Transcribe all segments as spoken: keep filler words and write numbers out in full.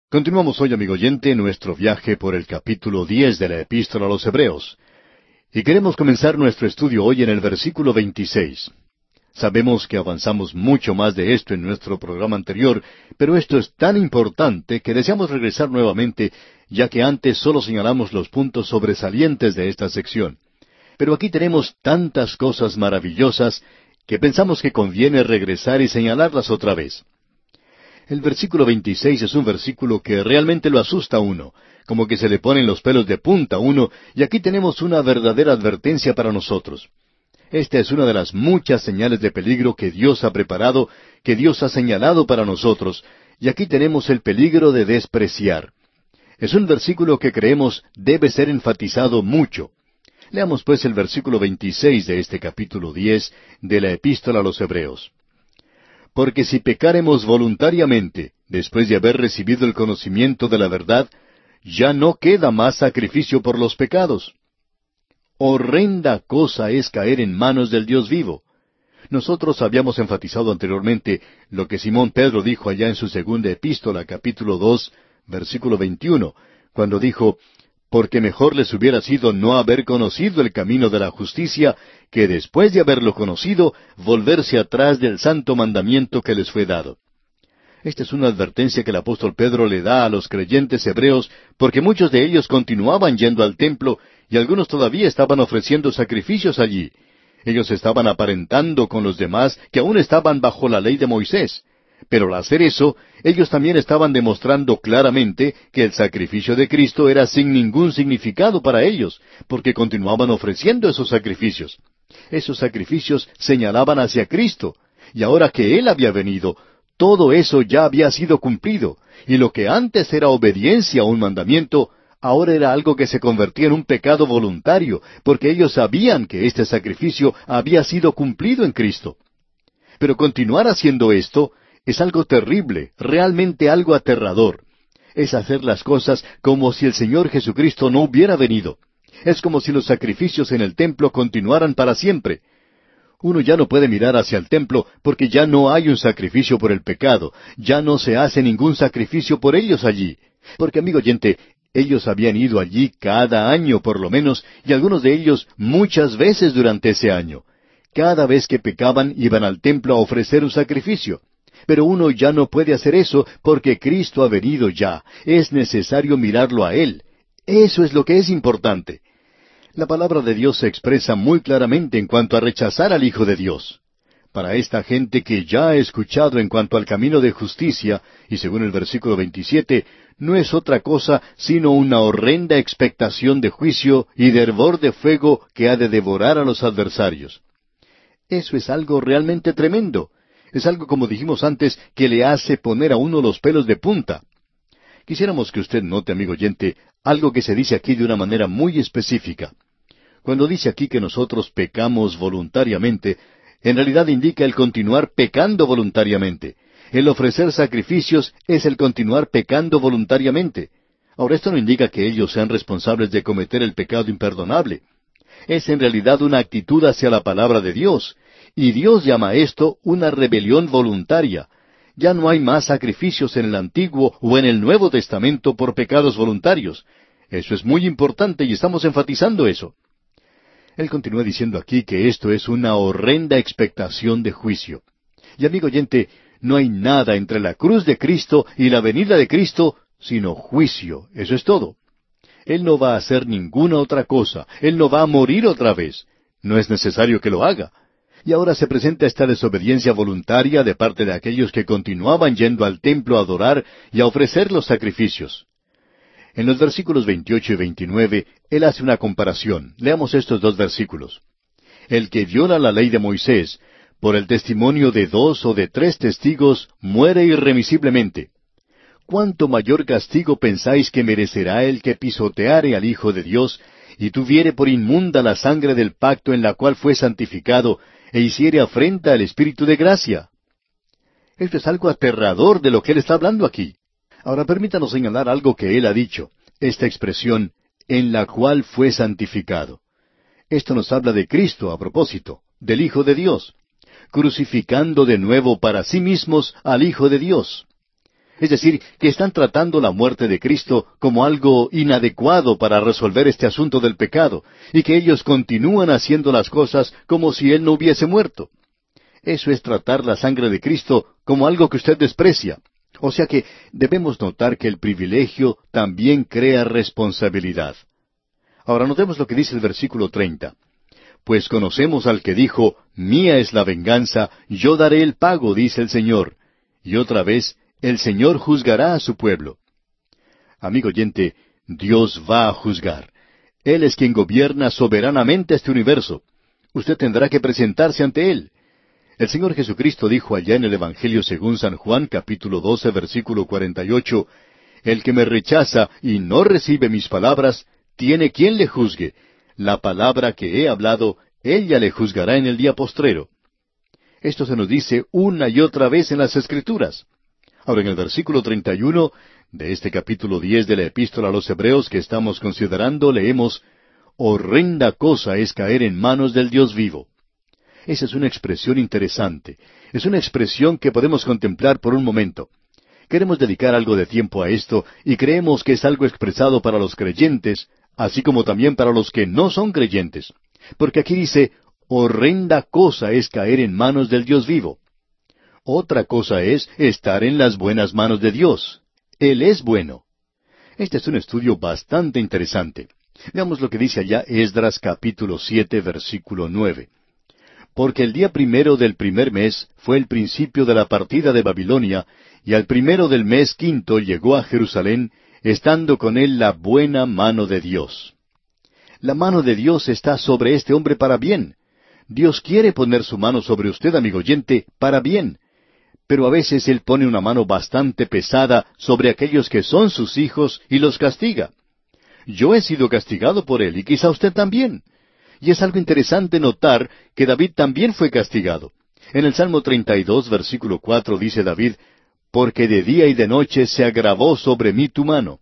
Continuamos hoy, amigo oyente, nuestro viaje por el capítulo diez de la Epístola a los Hebreos. Y queremos comenzar nuestro estudio hoy en el versículo veintiséis. Sabemos que avanzamos mucho más de esto en nuestro programa anterior, pero esto es tan importante que deseamos regresar nuevamente, ya que antes solo señalamos los puntos sobresalientes de esta sección. Pero aquí tenemos tantas cosas maravillosas que pensamos que conviene regresar y señalarlas otra vez. El versículo veintiséis es un versículo que realmente lo asusta a uno, como que se le ponen los pelos de punta a uno, y aquí tenemos una verdadera advertencia para nosotros. Esta es una de las muchas señales de peligro que Dios ha preparado, que Dios ha señalado para nosotros, y aquí tenemos el peligro de despreciar. Es un versículo que creemos debe ser enfatizado mucho. Leamos pues el versículo veintiséis de este capítulo diez de la Epístola a los Hebreos. Porque si pecáremos voluntariamente, después de haber recibido el conocimiento de la verdad, ya no queda más sacrificio por los pecados. Horrenda cosa es caer en manos del Dios vivo. Nosotros habíamos enfatizado anteriormente lo que Simón Pedro dijo allá en su segunda epístola, capítulo dos, versículo veintiuno, cuando dijo, porque mejor les hubiera sido no haber conocido el camino de la justicia, que después de haberlo conocido, volverse atrás del santo mandamiento que les fue dado. Esta es una advertencia que el apóstol Pedro le da a los creyentes hebreos, porque muchos de ellos continuaban yendo al templo, y algunos todavía estaban ofreciendo sacrificios allí. Ellos estaban aparentando con los demás que aún estaban bajo la ley de Moisés. Pero al hacer eso, ellos también estaban demostrando claramente que el sacrificio de Cristo era sin ningún significado para ellos, porque continuaban ofreciendo esos sacrificios. Esos sacrificios señalaban hacia Cristo, y ahora que Él había venido, todo eso ya había sido cumplido, y lo que antes era obediencia a un mandamiento, ahora era algo que se convertía en un pecado voluntario, porque ellos sabían que este sacrificio había sido cumplido en Cristo. Pero continuar haciendo esto es algo terrible, realmente algo aterrador. Es hacer las cosas como si el Señor Jesucristo no hubiera venido. Es como si los sacrificios en el templo continuaran para siempre. Uno ya no puede mirar hacia el templo porque ya no hay un sacrificio por el pecado, ya no se hace ningún sacrificio por ellos allí. Porque, amigo oyente, ellos habían ido allí cada año por lo menos, y algunos de ellos muchas veces durante ese año. Cada vez que pecaban iban al templo a ofrecer un sacrificio. Pero uno ya no puede hacer eso porque Cristo ha venido ya. Es necesario mirarlo a Él. Eso es lo que es importante. La palabra de Dios se expresa muy claramente en cuanto a rechazar al Hijo de Dios. Para esta gente que ya ha escuchado en cuanto al camino de justicia, y según el versículo veintisiete, no es otra cosa sino una horrenda expectación de juicio y de hervor de fuego que ha de devorar a los adversarios. Eso es algo realmente tremendo. Es algo, como dijimos antes, que le hace poner a uno los pelos de punta. Quisiéramos que usted note, amigo oyente, algo que se dice aquí de una manera muy específica. Cuando dice aquí que nosotros pecamos voluntariamente, en realidad indica el continuar pecando voluntariamente. El ofrecer sacrificios es el continuar pecando voluntariamente. Ahora, esto no indica que ellos sean responsables de cometer el pecado imperdonable. Es en realidad una actitud hacia la palabra de Dios. Y Dios llama esto una rebelión voluntaria. Ya no hay más sacrificios en el Antiguo o en el Nuevo Testamento por pecados voluntarios. Eso es muy importante y estamos enfatizando eso. Él continúa diciendo aquí que esto es una horrenda expectación de juicio. Y amigo oyente, no hay nada entre la cruz de Cristo y la venida de Cristo sino juicio. Eso es todo. Él no va a hacer ninguna otra cosa. Él no va a morir otra vez. No es necesario que lo haga. Y ahora se presenta esta desobediencia voluntaria de parte de aquellos que continuaban yendo al templo a adorar y a ofrecer los sacrificios. En los versículos veintiocho y veintinueve, él hace una comparación. Leamos estos dos versículos. El que viola la ley de Moisés, por el testimonio de dos o de tres testigos, muere irremisiblemente. ¿Cuánto mayor castigo pensáis que merecerá el que pisoteare al Hijo de Dios, y tuviere por inmunda la sangre del pacto en la cual fue santificado, e hiciere afrenta al Espíritu de gracia? Esto es algo aterrador de lo que él está hablando aquí. Ahora permítanos señalar algo que él ha dicho, esta expresión, en la cual fue santificado. Esto nos habla de Cristo a propósito, del Hijo de Dios, crucificando de nuevo para sí mismos al Hijo de Dios. Es decir, que están tratando la muerte de Cristo como algo inadecuado para resolver este asunto del pecado, y que ellos continúan haciendo las cosas como si Él no hubiese muerto. Eso es tratar la sangre de Cristo como algo que usted desprecia. O sea que debemos notar que el privilegio también crea responsabilidad. Ahora notemos lo que dice el versículo treinta. Pues conocemos al que dijo, mía es la venganza, yo daré el pago, dice el Señor. Y otra vez, el Señor juzgará a su pueblo. Amigo oyente, Dios va a juzgar. Él es quien gobierna soberanamente este universo. Usted tendrá que presentarse ante Él. El Señor Jesucristo dijo allá en el Evangelio según San Juan, capítulo doce, versículo cuarenta y ocho, el que me rechaza y no recibe mis palabras, tiene quien le juzgue. La palabra que he hablado, ella le juzgará en el día postrero. Esto se nos dice una y otra vez en las Escrituras. Ahora en el versículo treinta y uno de este capítulo diez de la Epístola a los Hebreos que estamos considerando, leemos, horrenda cosa es caer en manos del Dios vivo. Esa es una expresión interesante. Es una expresión que podemos contemplar por un momento. Queremos dedicar algo de tiempo a esto y creemos que es algo expresado para los creyentes, así como también para los que no son creyentes. Porque aquí dice, horrenda cosa es caer en manos del Dios vivo. Otra cosa es estar en las buenas manos de Dios. Él es bueno. Este es un estudio bastante interesante. Veamos lo que dice allá Esdras capítulo siete, versículo nueve. Porque el día primero del primer mes fue el principio de la partida de Babilonia, y al primero del mes quinto llegó a Jerusalén, estando con él la buena mano de Dios. La mano de Dios está sobre este hombre para bien. Dios quiere poner su mano sobre usted, amigo oyente, para bien. Pero a veces Él pone una mano bastante pesada sobre aquellos que son sus hijos y los castiga. Yo he sido castigado por Él y quizá usted también. Y es algo interesante notar que David también fue castigado. En el Salmo treinta y dos, versículo cuatro dice David, porque de día y de noche se agravó sobre mí tu mano.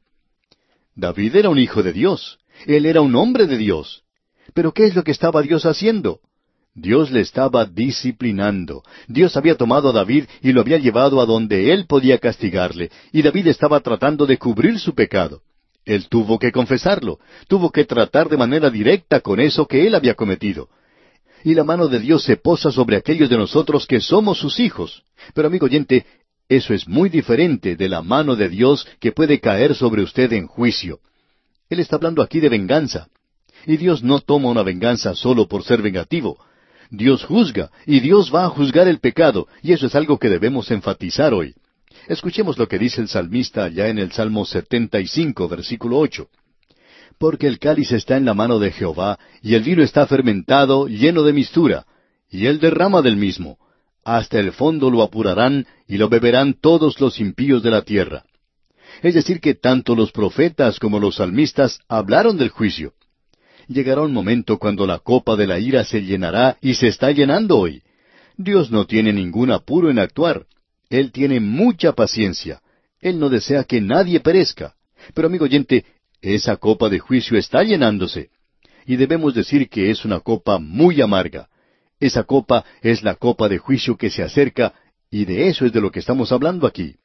David era un hijo de Dios. Él era un hombre de Dios. Pero ¿qué es lo que estaba Dios haciendo? Dios le estaba disciplinando. Dios había tomado a David y lo había llevado a donde él podía castigarle, y David estaba tratando de cubrir su pecado. Él tuvo que confesarlo, tuvo que tratar de manera directa con eso que él había cometido. Y la mano de Dios se posa sobre aquellos de nosotros que somos sus hijos. Pero amigo oyente, eso es muy diferente de la mano de Dios que puede caer sobre usted en juicio. Él está hablando aquí de venganza. Y Dios no toma una venganza solo por ser vengativo. Dios juzga, y Dios va a juzgar el pecado, y eso es algo que debemos enfatizar hoy. Escuchemos lo que dice el salmista allá en el Salmo setenta y cinco, versículo ocho. Porque el cáliz está en la mano de Jehová, y el vino está fermentado, lleno de mistura, y él derrama del mismo. Hasta el fondo lo apurarán, y lo beberán todos los impíos de la tierra. Es decir, que tanto los profetas como los salmistas hablaron del juicio. Llegará un momento cuando la copa de la ira se llenará y se está llenando hoy. Dios no tiene ningún apuro en actuar. Él tiene mucha paciencia. Él no desea que nadie perezca. Pero amigo oyente, esa copa de juicio está llenándose. Y debemos decir que es una copa muy amarga. Esa copa es la copa de juicio que se acerca, y de eso es de lo que estamos hablando aquí.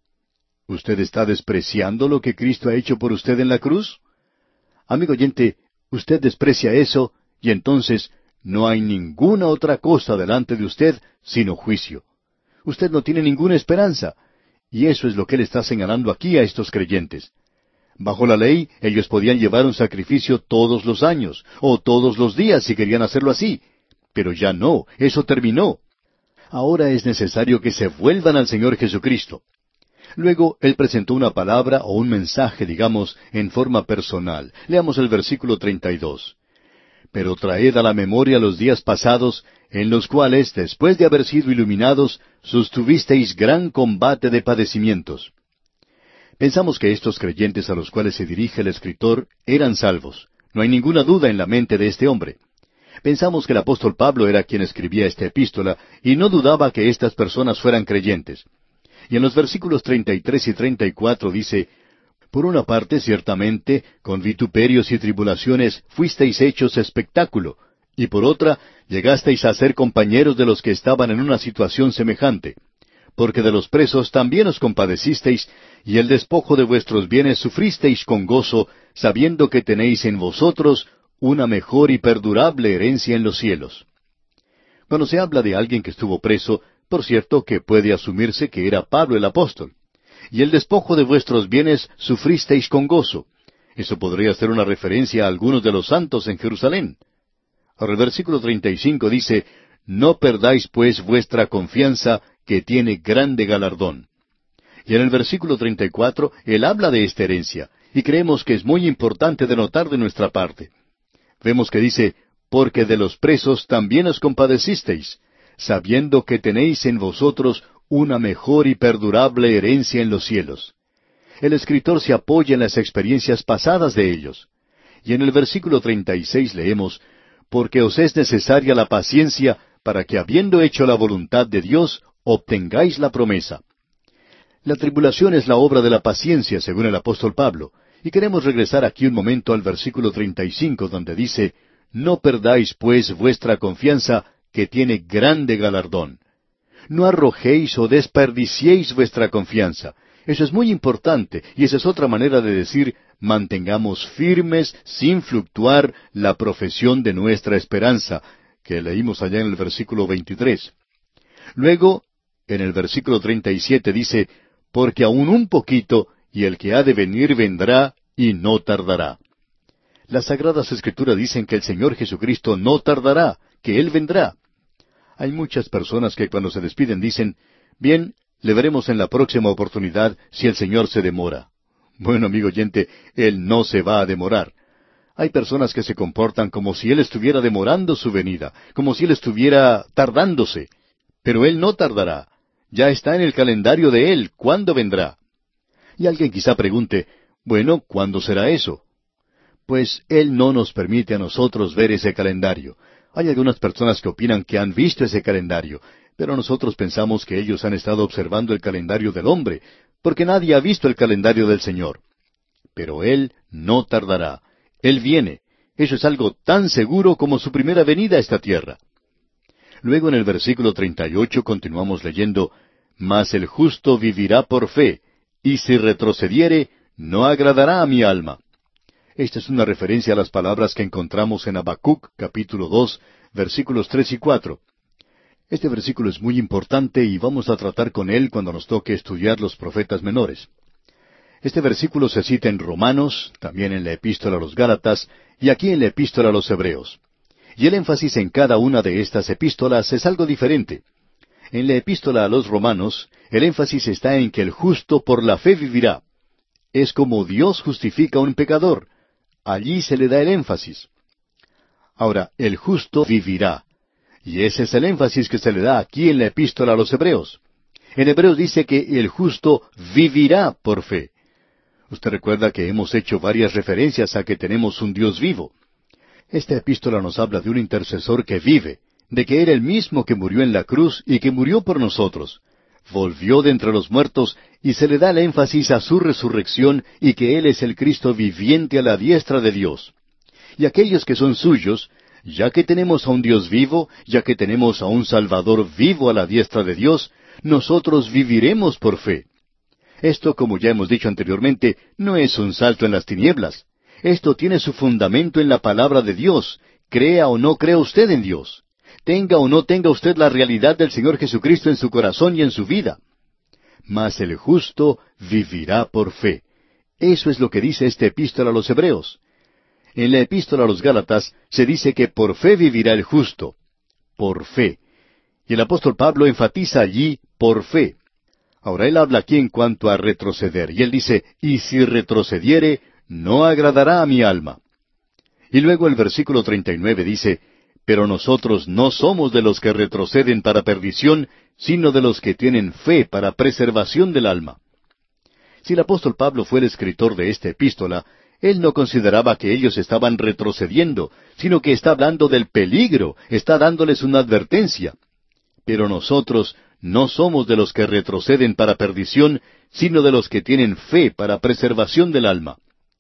¿Usted está despreciando lo que Cristo ha hecho por usted en la cruz? Amigo oyente, usted desprecia eso, y entonces no hay ninguna otra cosa delante de usted sino juicio. Usted no tiene ninguna esperanza, y eso es lo que Él está señalando aquí a estos creyentes. Bajo la ley, ellos podían llevar un sacrificio todos los años, o todos los días si querían hacerlo así, pero ya no, eso terminó. Ahora es necesario que se vuelvan al Señor Jesucristo. Luego, Él presentó una palabra o un mensaje, digamos, en forma personal. Leamos el versículo treinta y dos. Pero traed a la memoria los días pasados, en los cuales, después de haber sido iluminados, sostuvisteis gran combate de padecimientos. Pensamos que estos creyentes a los cuales se dirige el escritor eran salvos. No hay ninguna duda en la mente de este hombre. Pensamos que el apóstol Pablo era quien escribía esta epístola, y no dudaba que estas personas fueran creyentes. Y en los versículos treinta y tres y treinta y cuatro dice, por una parte, ciertamente, con vituperios y tribulaciones fuisteis hechos espectáculo, y por otra, llegasteis a ser compañeros de los que estaban en una situación semejante. porque de los presos también os compadecisteis, y el despojo de vuestros bienes sufristeis con gozo, sabiendo que tenéis en vosotros una mejor y perdurable herencia en los cielos. Cuando se habla de alguien que estuvo preso, por cierto que puede asumirse que era Pablo el apóstol. Y el despojo de vuestros bienes sufristeis con gozo. Eso podría ser una referencia a algunos de los santos en Jerusalén. Ahora el versículo treinta y cinco dice, no perdáis pues vuestra confianza, que tiene grande galardón. Y en el versículo treinta y cuatro, él habla de esta herencia, y creemos que es muy importante de notar de nuestra parte. Vemos que dice, porque de los presos también os compadecisteis, sabiendo que tenéis en vosotros una mejor y perdurable herencia en los cielos. El escritor se apoya en las experiencias pasadas de ellos. Y en el versículo treinta y seis leemos, porque os es necesaria la paciencia, para que habiendo hecho la voluntad de Dios, obtengáis la promesa. La tribulación es la obra de la paciencia, según el apóstol Pablo, y queremos regresar aquí un momento al versículo treinta y cinco, donde dice, no perdáis pues vuestra confianza, que tiene grande galardón. No arrojéis o desperdiciéis vuestra confianza. Eso es muy importante, y esa es otra manera de decir, mantengamos firmes, sin fluctuar, la profesión de nuestra esperanza, que leímos allá en el versículo veintitrés. Luego, en el versículo treinta y siete dice, porque aún un poquito, y el que ha de venir vendrá, y no tardará. Las Sagradas Escrituras dicen que el Señor Jesucristo no tardará, que Él vendrá. Hay muchas personas que cuando se despiden dicen, bien, le veremos en la próxima oportunidad si el Señor se demora. Bueno, amigo oyente, Él no se va a demorar. Hay personas que se comportan como si Él estuviera demorando su venida, como si Él estuviera tardándose. Pero Él no tardará. Ya está en el calendario de Él, ¿cuándo vendrá? Y alguien quizá pregunte, bueno, ¿cuándo será eso? Pues Él no nos permite a nosotros ver ese calendario. Hay algunas personas que opinan que han visto ese calendario, pero nosotros pensamos que ellos han estado observando el calendario del hombre, porque nadie ha visto el calendario del Señor. Pero Él no tardará. Él viene. Eso es algo tan seguro como su primera venida a esta tierra. Luego en el versículo treinta y ocho continuamos leyendo, mas el justo vivirá por fe, y si retrocediere, no agradará a mi alma. Esta es una referencia a las palabras que encontramos en Habacuc, capítulo dos, versículos tres y cuatro. Este versículo es muy importante y vamos a tratar con él cuando nos toque estudiar los profetas menores. Este versículo se cita en Romanos, también en la Epístola a los Gálatas, y aquí en la Epístola a los Hebreos. Y el énfasis en cada una de estas epístolas es algo diferente. En la Epístola a los Romanos, el énfasis está en que el justo por la fe vivirá. Es como Dios justifica a un pecador. Allí se le da el énfasis. Ahora, el justo vivirá. Y ese es el énfasis que se le da aquí en la Epístola a los Hebreos. En Hebreos dice que el justo vivirá por fe. Usted recuerda que hemos hecho varias referencias a que tenemos un Dios vivo. Esta epístola nos habla de un intercesor que vive, de que era el mismo que murió en la cruz y que murió por nosotros. Volvió de entre los muertos y se le da el énfasis a su resurrección y que Él es el Cristo viviente a la diestra de Dios. Y aquellos que son suyos, ya que tenemos a un Dios vivo, ya que tenemos a un Salvador vivo a la diestra de Dios, nosotros viviremos por fe. Esto, como ya hemos dicho anteriormente, no es un salto en las tinieblas. Esto tiene su fundamento en la palabra de Dios. Crea o no crea usted en Dios. Tenga o no tenga usted la realidad del Señor Jesucristo en su corazón y en su vida. Mas el justo vivirá por fe. Eso es lo que dice esta epístola a los Hebreos. En la epístola a los Gálatas se dice que por fe vivirá el justo. Por fe. Y el apóstol Pablo enfatiza allí por fe. Ahora él habla aquí en cuanto a retroceder, y él dice, y si retrocediere, no agradará a mi alma. Y luego el versículo treinta y nueve dice, pero nosotros no somos de los que retroceden para perdición, sino de los que tienen fe para preservación del alma. Si el apóstol Pablo fue el escritor de esta epístola, él no consideraba que ellos estaban retrocediendo, sino que está hablando del peligro, está dándoles una advertencia. Pero nosotros no somos de los que retroceden para perdición, sino de los que tienen fe para preservación del alma.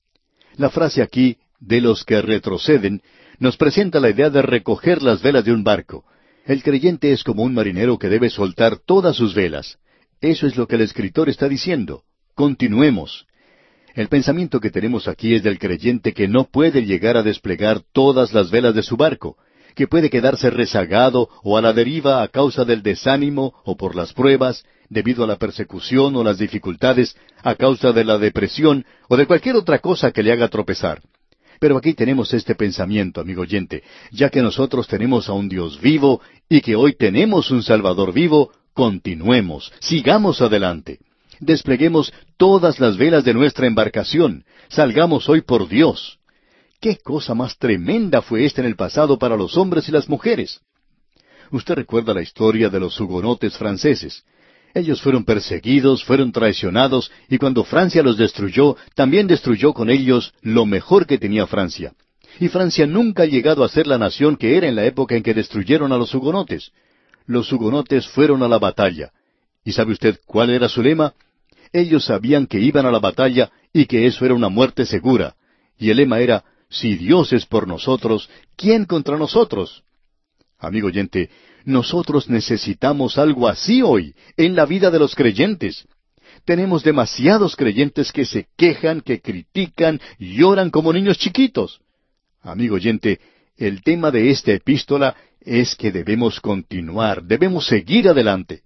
La frase aquí, de los que retroceden, nos presenta la idea de recoger las velas de un barco. El creyente es como un marinero que debe soltar todas sus velas. Eso es lo que el escritor está diciendo. Continuemos. El pensamiento que tenemos aquí es del creyente que no puede llegar a desplegar todas las velas de su barco, que puede quedarse rezagado o a la deriva a causa del desánimo o por las pruebas, debido a la persecución o las dificultades, a causa de la depresión o de cualquier otra cosa que le haga tropezar. Pero aquí tenemos este pensamiento, amigo oyente, ya que nosotros tenemos a un Dios vivo y que hoy tenemos un Salvador vivo, continuemos, sigamos adelante. Despleguemos todas las velas de nuestra embarcación, salgamos hoy por Dios. ¿Qué cosa más tremenda fue esta en el pasado para los hombres y las mujeres? Usted recuerda la historia de los hugonotes franceses. Ellos fueron perseguidos, fueron traicionados, y cuando Francia los destruyó, también destruyó con ellos lo mejor que tenía Francia. Y Francia nunca ha llegado a ser la nación que era en la época en que destruyeron a los hugonotes. Los hugonotes fueron a la batalla. ¿Y sabe usted cuál era su lema? Ellos sabían que iban a la batalla y que eso era una muerte segura. Y el lema era, si Dios es por nosotros, ¿quién contra nosotros? Amigo oyente, nosotros necesitamos algo así hoy, en la vida de los creyentes. Tenemos demasiados creyentes que se quejan, que critican, lloran como niños chiquitos. Amigo oyente, el tema de esta epístola es que debemos continuar, debemos seguir adelante.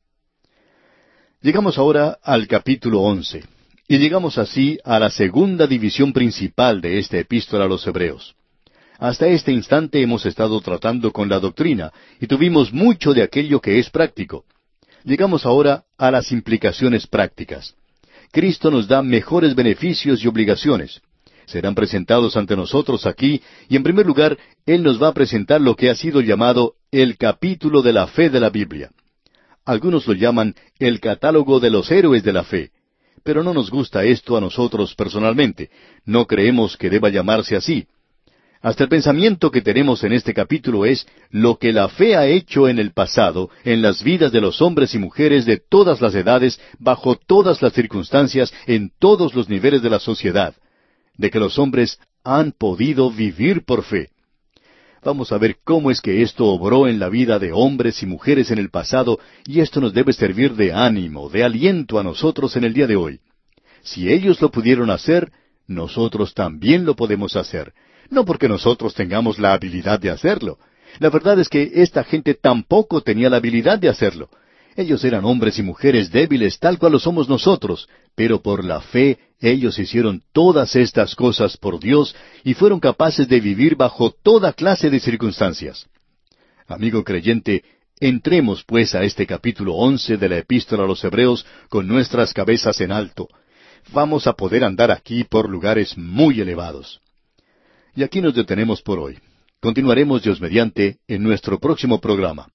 Llegamos ahora al capítulo once, y llegamos así a la segunda división principal de esta epístola a los Hebreos. Hasta este instante hemos estado tratando con la doctrina, y tuvimos mucho de aquello que es práctico. Llegamos ahora a las implicaciones prácticas. Cristo nos da mejores beneficios y obligaciones. Serán presentados ante nosotros aquí, y en primer lugar, Él nos va a presentar lo que ha sido llamado el capítulo de la fe de la Biblia. Algunos lo llaman el catálogo de los héroes de la fe. Pero no nos gusta esto a nosotros personalmente. No creemos que deba llamarse así. Hasta el pensamiento que tenemos en este capítulo es lo que la fe ha hecho en el pasado, en las vidas de los hombres y mujeres de todas las edades, bajo todas las circunstancias, en todos los niveles de la sociedad, de que los hombres han podido vivir por fe. Vamos a ver cómo es que esto obró en la vida de hombres y mujeres en el pasado, y esto nos debe servir de ánimo, de aliento a nosotros en el día de hoy. Si ellos lo pudieron hacer, nosotros también lo podemos hacer. No porque nosotros tengamos la habilidad de hacerlo. La verdad es que esta gente tampoco tenía la habilidad de hacerlo. Ellos eran hombres y mujeres débiles, tal cual lo somos nosotros, pero por la fe ellos hicieron todas estas cosas por Dios y fueron capaces de vivir bajo toda clase de circunstancias. Amigo creyente, entremos pues a este capítulo once de la Epístola a los Hebreos con nuestras cabezas en alto. Vamos a poder andar aquí por lugares muy elevados. Y aquí nos detenemos por hoy. Continuaremos, Dios mediante, en nuestro próximo programa.